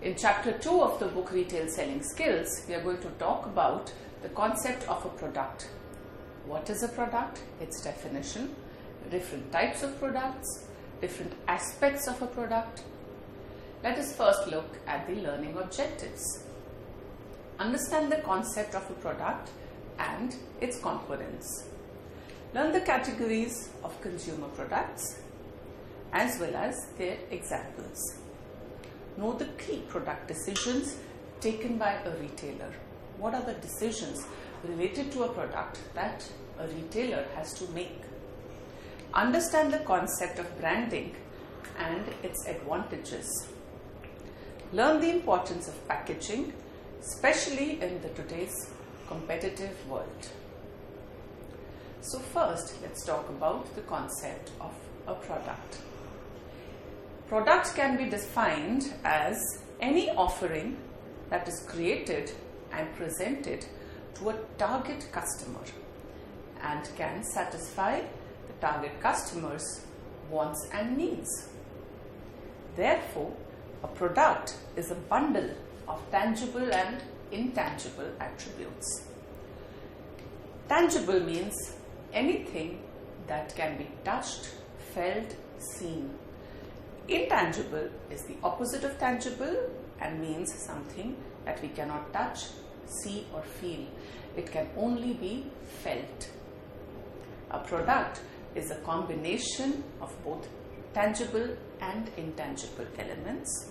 In chapter 2 of the book Retail Selling Skills, we are going to talk about the concept of a product. What is a product? Its definition, different types of products, different aspects of a product. Let us first look at the learning objectives. Understand the concept of a product and its components. Learn the categories of consumer products as well as their examples. Know the key product decisions taken by a retailer. What are the decisions related to a product that a retailer has to make? Understand the concept of branding and its advantages. Learn the importance of packaging, especially in today's competitive world. So first, let's talk about the concept of a product. Product can be defined as any offering that is created and presented to a target customer and can satisfy the target customer's wants and needs. Therefore, a product is a bundle of tangible and intangible attributes. Tangible means anything that can be touched, felt, seen. Intangible is the opposite of tangible and means something that we cannot touch, see or feel. It can only be felt. A product is a combination of both tangible and intangible elements.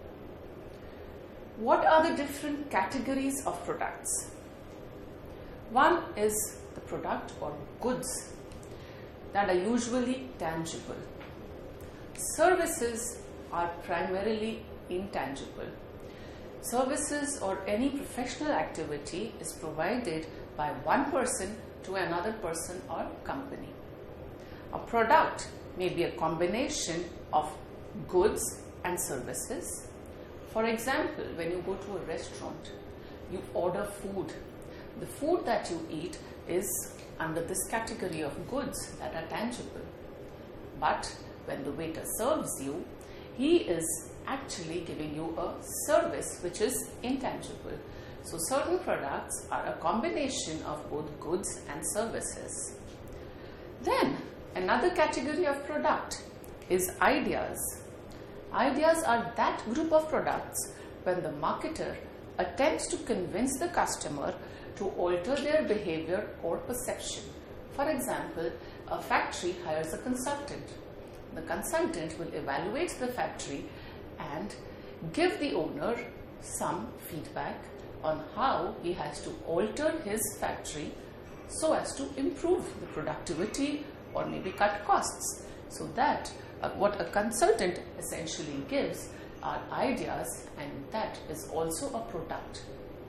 What are the different categories of products? One is the product or goods that are usually tangible. Services are primarily intangible. Services or any professional activity is provided by one person to another person or company. A product may be a combination of goods and services. For example, when you go to a restaurant, you order food. The food that you eat is under this category of goods that are tangible. But when the waiter serves you, he is actually giving you a service which is intangible. So certain products are a combination of both goods and services. Then another category of product is ideas. Ideas are that group of products when the marketer attempts to convince the customer to alter their behavior or perception. For example, a factory hires a consultant. The consultant will evaluate the factory and give the owner some feedback on how he has to alter his factory so as to improve the productivity or maybe cut costs. So that what a consultant essentially gives are ideas, and that is also a product.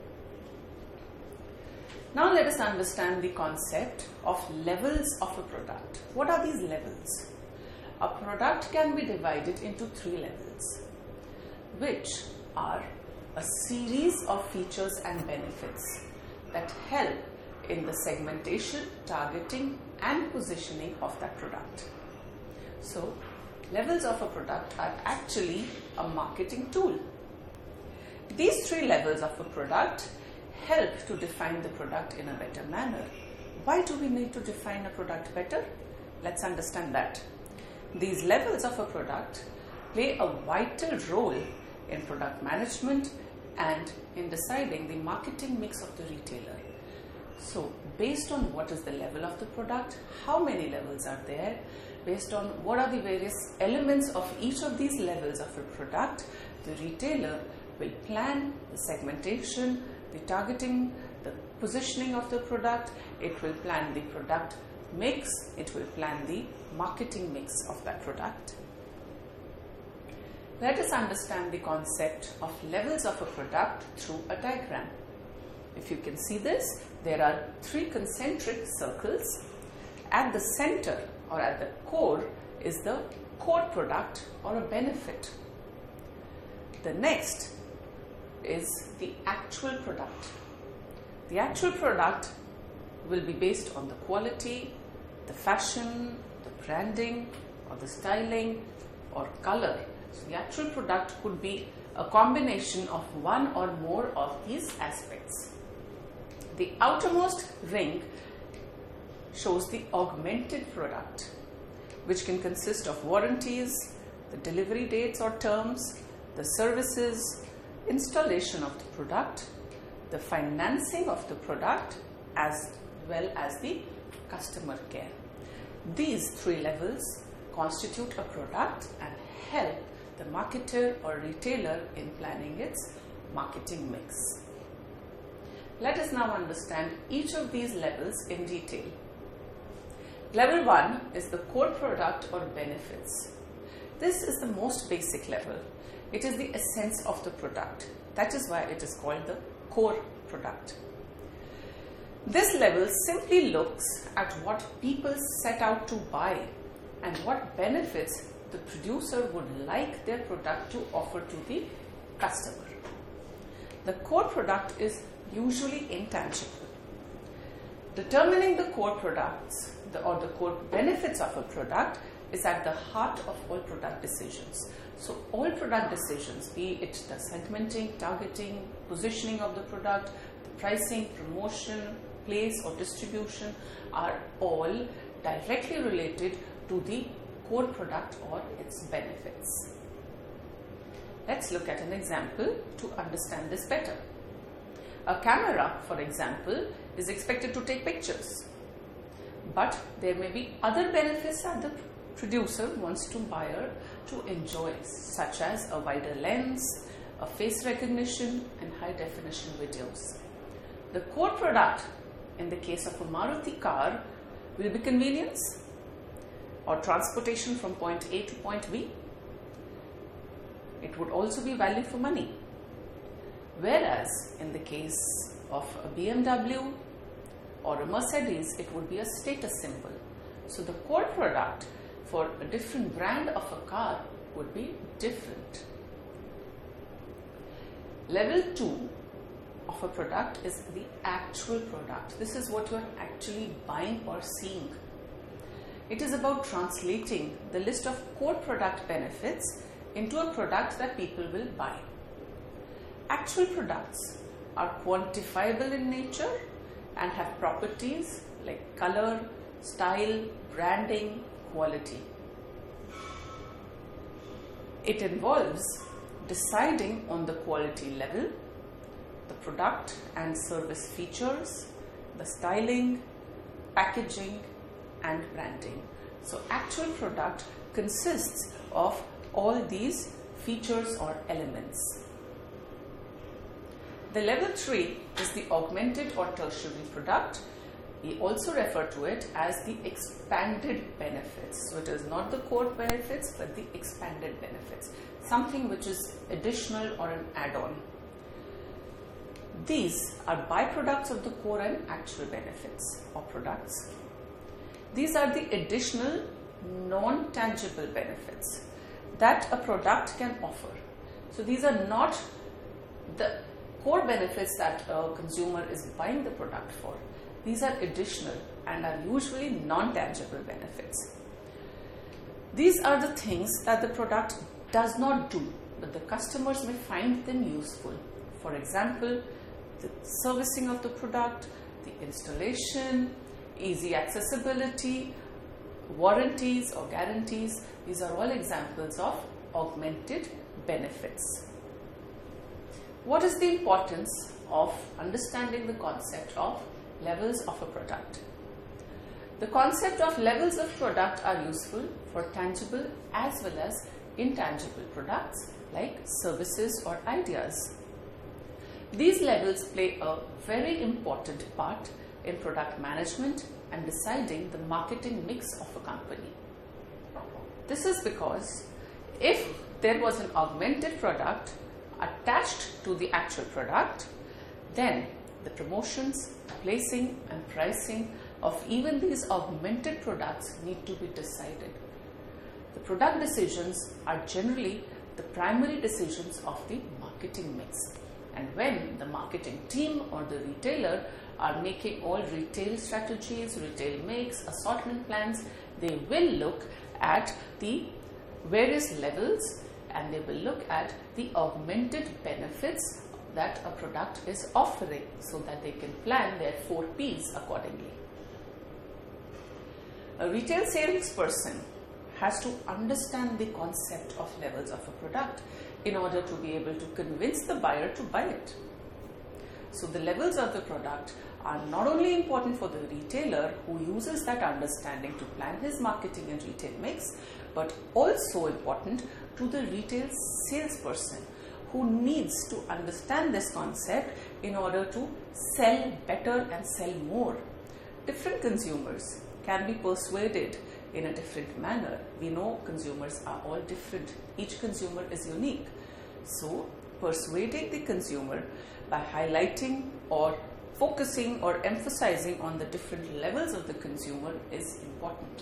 Now let us understand the concept of levels of a product. What are these levels? A product can be divided into 3 levels, which are a series of features and benefits that help in the segmentation, targeting and positioning of that product. So, levels of a product are actually a marketing tool. These 3 levels of a product help to define the product in a better manner. Why do we need to define a product better? Let's understand that. These levels of a product play a vital role in product management and in deciding the marketing mix of the retailer. So, based on what is the level of the product, how many levels are there, based on what are the various elements of each of these levels of a product, the retailer will plan the segmentation, the targeting, the positioning of the product, it will plan the product mix, it will plan the marketing mix of that product. Let us understand the concept of levels of a product through a diagram. If you can see this, there are 3 concentric circles. At the center or at the core is the core product or a benefit. The next is the actual product. The actual product will be based on the quality, the fashion, the branding or the styling or color So the actual product could be a combination of one or more of these aspects. The outermost ring shows the augmented product, which can consist of warranties, the delivery dates or terms, the services, installation of the product, the financing of the product, as well as the customer care. These three levels constitute a product and help the marketer or retailer in planning its marketing mix. Let us now understand each of these levels in detail. Level 1 is the core product or benefits. This is the most basic level. It is the essence of the product. That is why it is called the core product. This level simply looks at what people set out to buy and what benefits the producer would like their product to offer to the customer. The core product is usually intangible. Determining the core products or the core benefits of a product is at the heart of all product decisions. So all product decisions, be it the segmenting, targeting, positioning of the product, the pricing, promotion, place or distribution, are all directly related to the core product or its benefits. Let's look at an example to understand this better. A camera, for example, is expected to take pictures, but there may be other benefits that the producer wants to buyer to enjoy, such as a wider lens, a face recognition and high definition videos. The core product in the case of a Maruti car will be convenience or transportation from point A to point B. It would also be value for money. Whereas in the case of a BMW or a Mercedes, it would be a status symbol. So the core product for a different brand of a car would be different. Level 2 of a product is the actual product. This is what you are actually buying or seeing. It is about translating the list of core product benefits into a product that people will buy. Actual products are quantifiable in nature and have properties like color, style, branding, quality. It involves deciding on the quality level, the product and service features, the styling, packaging and branding. So actual product consists of all these features or elements. The level 3 is the augmented or tertiary product. We also refer to it as the expanded benefits. So it is not the core benefits but the expanded benefits, something which is additional or an add-on. These are byproducts of the core and actual benefits or products. These are the additional non-tangible benefits that a product can offer. So these are not the core benefits that a consumer is buying the product for. These are additional and are usually non-tangible benefits. These are the things that the product does not do, but the customers may find them useful. For example, the servicing of the product, the installation, easy accessibility, warranties or guarantees. These are all examples of augmented benefits. What is the importance of understanding the concept of levels of a product? The concept of levels of product are useful for tangible as well as intangible products like services or ideas. These levels play a very important part in product management and deciding the marketing mix of a company. This is because if there was an augmented product attached to the actual product, then the promotions, placing and pricing of even these augmented products need to be decided. The product decisions are generally the primary decisions of the marketing mix. And when the marketing team or the retailer are making all retail strategies, retail mix, assortment plans, they will look at the various levels and they will look at the augmented benefits that a product is offering so that they can plan their 4 Ps accordingly. A retail salesperson has to understand the concept of levels of a product in order to be able to convince the buyer to buy it. So the levels of the product are not only important for the retailer who uses that understanding to plan his marketing and retail mix, but also important to the retail salesperson who needs to understand this concept in order to sell better and sell more. Different consumers can be persuaded in a different manner. We know consumers are all different. Each consumer is unique. So, persuading the consumer by highlighting or focusing or emphasizing on the different levels of the consumer is important.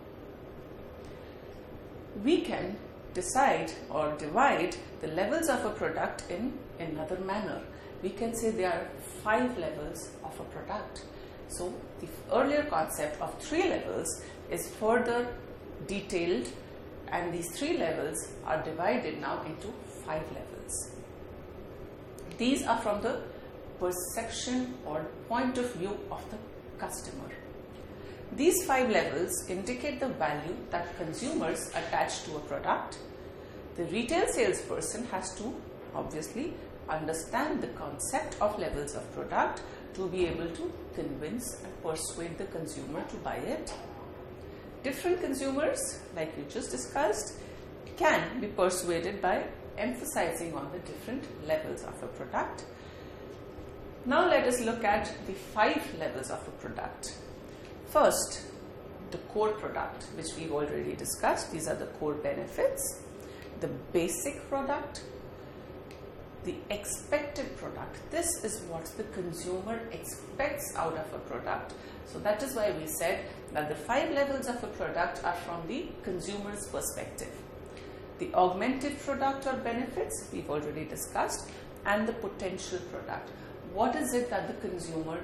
We can decide or divide the levels of a product in another manner. We can say there are 5 levels of a product. So, the earlier concept of 3 levels is further detailed, and these 3 levels are divided now into 5 levels. These are from the perception or point of view of the customer. These 5 levels indicate the value that consumers attach to a product. The retail salesperson has to obviously understand the concept of levels of product to be able to convince and persuade the consumer to buy it. Different consumers, like we just discussed, can be persuaded by emphasizing on the different levels of a product. Now let us look at the 5 levels of a product. First, the core product, which we've already discussed. These are the core benefits. The basic product, the expected product. This is what the consumer expects out of a product. So that is why we said that the 5 levels of a product are from the consumer's perspective. The augmented product or benefits we've already discussed, and the potential product. What is it that the consumer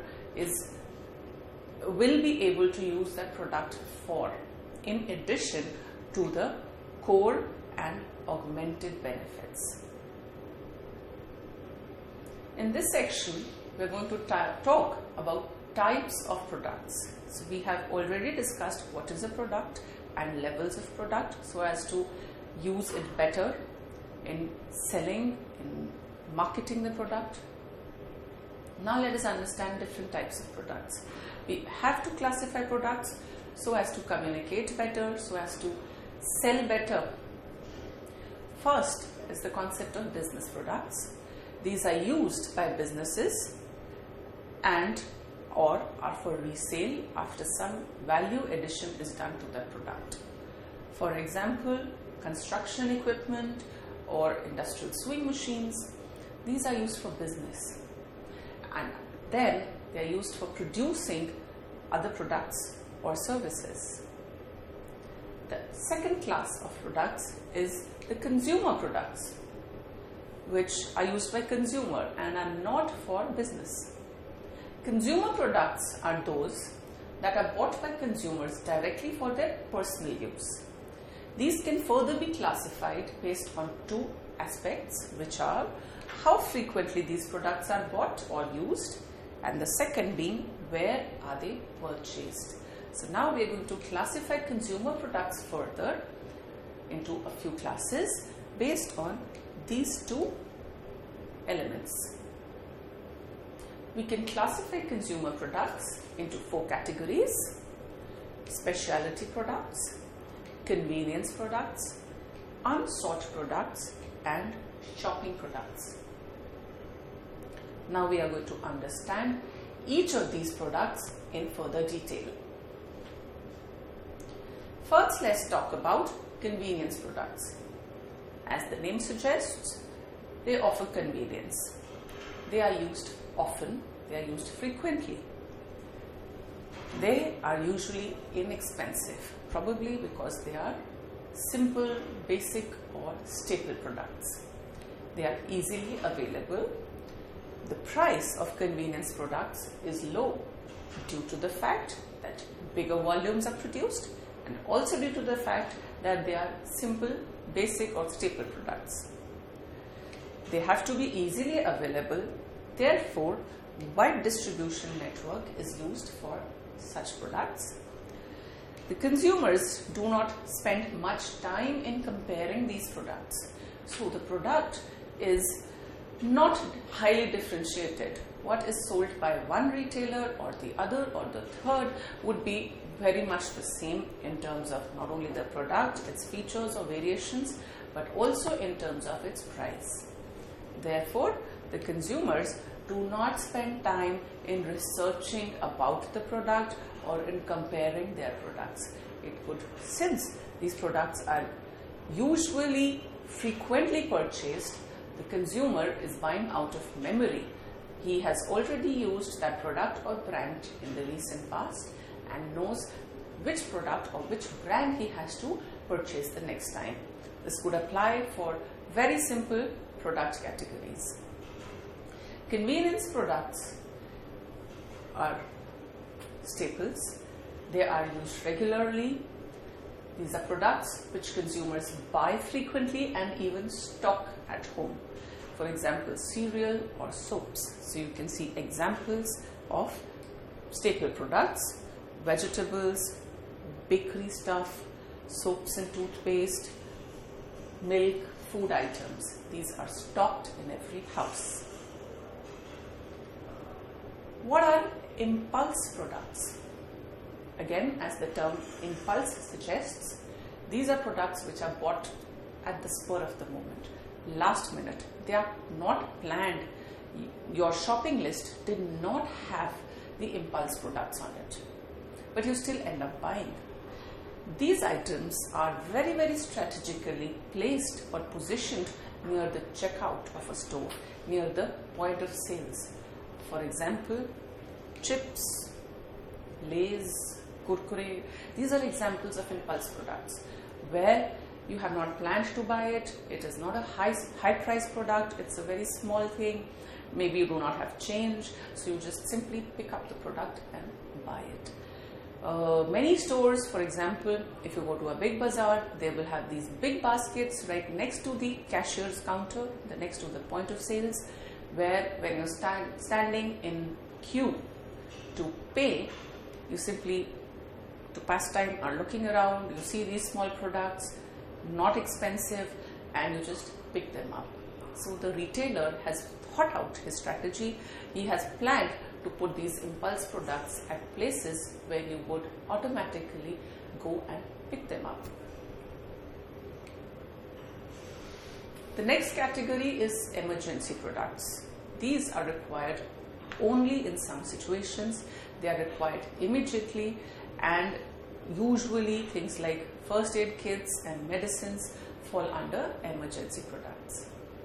will be able to use that product for, in addition to the core and augmented benefits. In this section, we are going to talk about types of products. So we have already discussed what is a product and levels of product so as to use it better in selling, in marketing the product. Now let us understand different types of products. We have to classify products so as to communicate better, so as to sell better. First is the concept of business products. These are used by businesses and or are for resale after some value addition is done to that product. For example, construction equipment or industrial sewing machines. These are used for business, and then they are used for producing other products or services. The second class of products is the consumer products, which are used by consumer and are not for business. Consumer products are those that are bought by consumers directly for their personal use. These can further be classified based on 2 aspects, which are how frequently these products are bought or used, and the second being where are they purchased. So now we are going to classify consumer products further into a few classes based on these 2 elements. We can classify consumer products into 4 categories: specialty products, convenience products, unsought products, and shopping products. Now we are going to understand each of these products in further detail. First, let's talk about convenience products. As the name suggests, they offer convenience. They are used often, they are used frequently. They are usually inexpensive, probably because they are simple, basic or staple products. They are easily available. The price of convenience products is low due to the fact that bigger volumes are produced, and also due to the fact that they are simple, basic or staple products. They have to be easily available. Therefore, wide distribution network is used for such products. The consumers do not spend much time in comparing these products. So the product is not highly differentiated. What is sold by one retailer or the other or the third would be very much the same in terms of not only the product, its features or variations, but also in terms of its price. Therefore, the consumers do not spend time in researching about the product or in comparing their products. Since these products are usually frequently purchased, the consumer is buying out of memory. He has already used that product or brand in the recent past and knows which product or which brand he has to purchase the next time. This could apply for very simple product categories. Convenience products are staples. They are used regularly. These are products which consumers buy frequently and even stock at home. For example, cereal or soaps. So you can see examples of staple products: vegetables, bakery stuff, soaps and toothpaste, milk, food items. These are stocked in every house. What are impulse products? Again, as the term impulse suggests, these are products which are bought at the spur of the moment, last minute. They are not planned. Your shopping list did not have the impulse products on it, but you still end up buying. These items are very, very strategically placed or positioned near the checkout of a store, near the point of sales. For example, chips, Lays, Kurkure. These are examples of impulse products where you have not planned to buy it. It is not a high price product. It's a very small thing. Maybe you do not have change, so you just simply pick up the product and buy it. Many stores, for example, if you go to a big bazaar, they will have these big baskets right next to the cashier's counter, next to the point of sales, where when you're standing in queue to pay, you simply, to pass time, are looking around, you see these small products, not expensive, and you just pick them up. So the retailer has thought out his strategy. He has planned to put these impulse products at places where you would automatically go and pick them up. The next category is emergency products. These are required only in some situations. They are required immediately, and usually things like first aid kits and medicines fall under emergency products.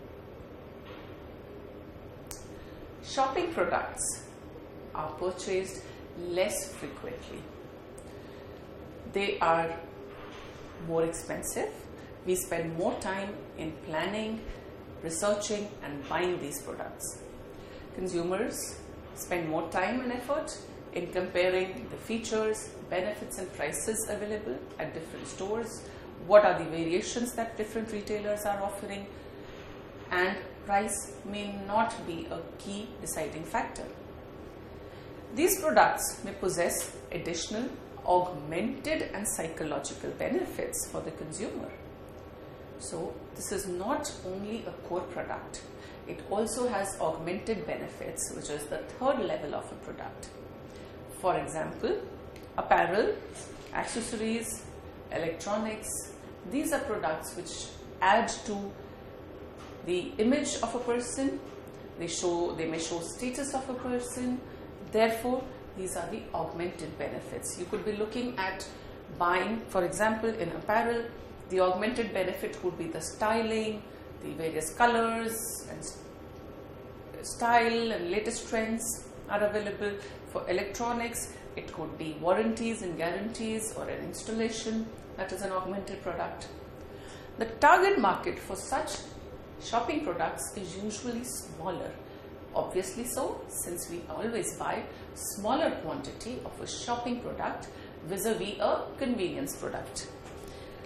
Shopping products are purchased less frequently. They are more expensive. We spend more time in planning, researching, and buying these products. Consumers spend more time and effort in comparing the features, benefits, and prices available at different stores. What are the variations that different retailers are offering? And price may not be a key deciding factor. These products may possess additional, augmented, and psychological benefits for the consumer. So this is not only a core product, it also has augmented benefits, which is the third level of a product. For example, apparel, accessories, electronics, these are products which add to the image of a person. They may show status of a person. Therefore, these are the augmented benefits. You could be looking at buying, for example, in apparel, the augmented benefit would be the styling, the various colors and style and latest trends are available. For electronics, it could be warranties and guarantees or an installation. That is an augmented product. The target market for such shopping products is usually smaller. Obviously so, since we always buy smaller quantity of a shopping product vis-a-vis a convenience product.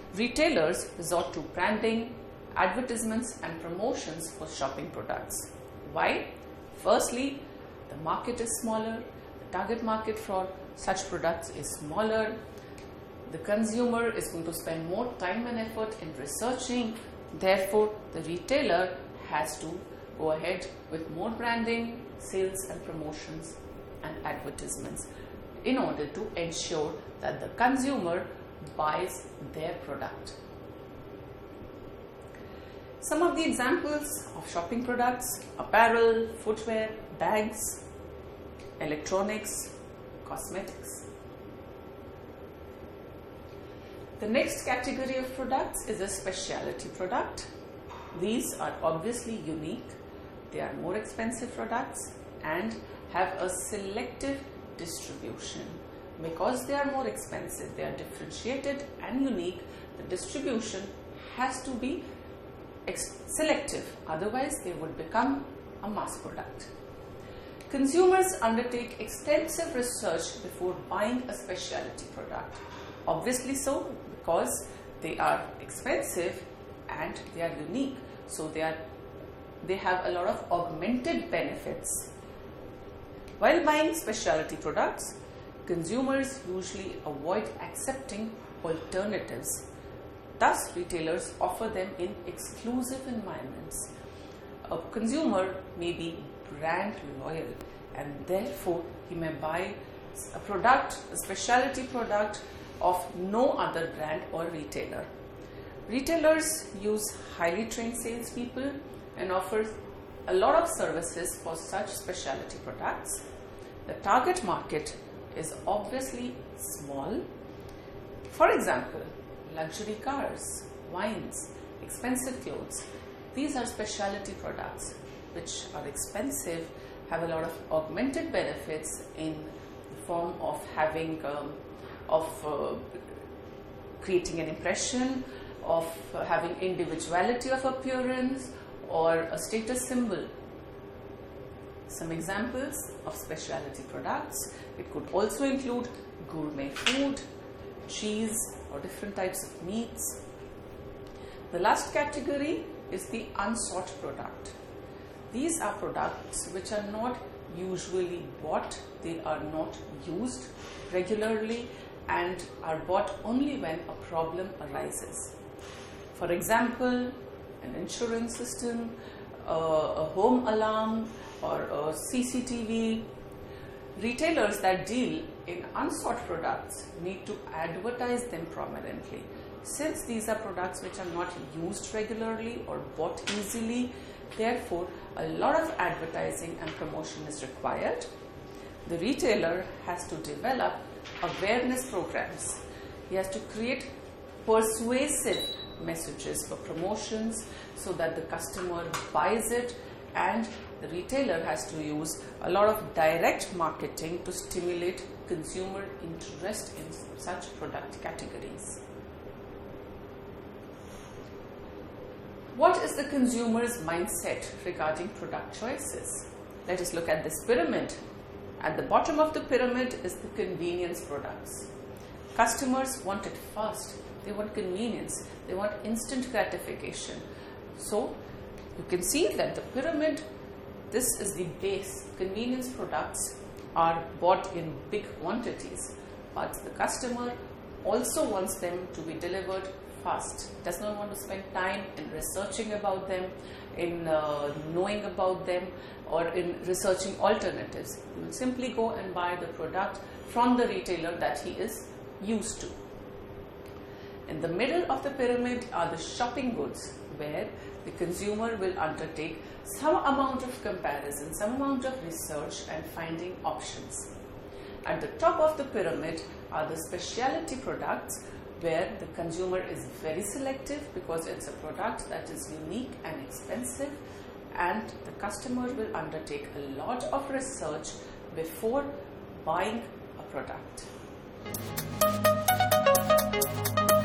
Retailers resort to branding, advertisements and promotions for shopping products. Why? Firstly, the market is smaller, the target market for such products is smaller, the consumer is going to spend more time and effort in researching, therefore the retailer has to go ahead with more branding, sales and promotions and advertisements in order to ensure that the consumer buys their product. Some of the examples of shopping products: apparel, footwear, bags, electronics, cosmetics. The next category of products is a specialty product. These are obviously unique, they are more expensive products and have a selective distribution. Because they are more expensive, they are differentiated and unique, the distribution has to be selective, otherwise they would become a mass product. Consumers undertake extensive research before buying a specialty product. Obviously so, because they are expensive and they are unique, so they have a lot of augmented benefits. While buying specialty products, consumers usually avoid accepting alternatives. Thus, retailers offer them in exclusive environments. A consumer may be brand loyal and therefore he may buy a product, a specialty product of no other brand or retailer. Retailers use highly trained salespeople and offer a lot of services for such specialty products. The target market is obviously small. For example, luxury cars, wines, expensive clothes. These are specialty products which are expensive, have a lot of augmented benefits in the form of having, creating an impression, of having individuality of appearance or a status symbol. Some examples of specialty products: it could also include gourmet food, cheese or different types of meats. The last category is the unsought product. These are products which are not usually bought, they are not used regularly and are bought only when a problem arises. For example, an insurance system, a home alarm or a CCTV. Retailers that deal in unsought products need to advertise them prominently. Since these are products which are not used regularly or bought easily, therefore a lot of advertising and promotion is required. The retailer has to develop awareness programs. He has to create persuasive messages for promotions so that the customer buys it, and the retailer has to use a lot of direct marketing to stimulate consumer interest in such product categories. What is the consumer's mindset regarding product choices? Let us look at this pyramid. At the bottom of the pyramid is the convenience products. Customers want it fast, they want convenience, they want instant gratification. So you can see that the pyramid, this is the base. Convenience products are bought in big quantities, but the customer also wants them to be delivered fast. Does not want to spend time in researching about them, in knowing about them, or in researching alternatives. He will simply go and buy the product from the retailer that he is used to. In the middle of the pyramid are the shopping goods, where the consumer will undertake some amount of comparison, some amount of research and finding options. At the top of the pyramid are the specialty products, where the consumer is very selective because it's a product that is unique and expensive, and the customer will undertake a lot of research before buying a product.